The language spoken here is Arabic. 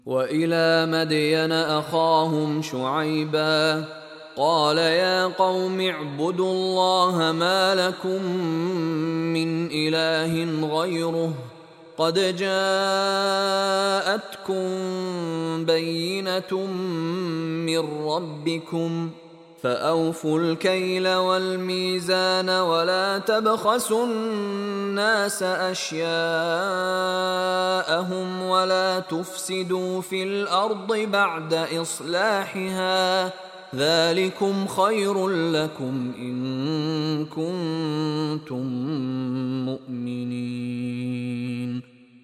وإلى مدين أخاهم شعيبا قال يا قوم اعبدوا الله ما لكم من إله غيره قد جاءتكم بينة من ربكم فأوفوا الكيل والميزان ولا تبخسوا الناس أشياءهم ولا تفسدوا في الأرض بعد إصلاحها ذلكم خير لكم إن كنتم مؤمنين.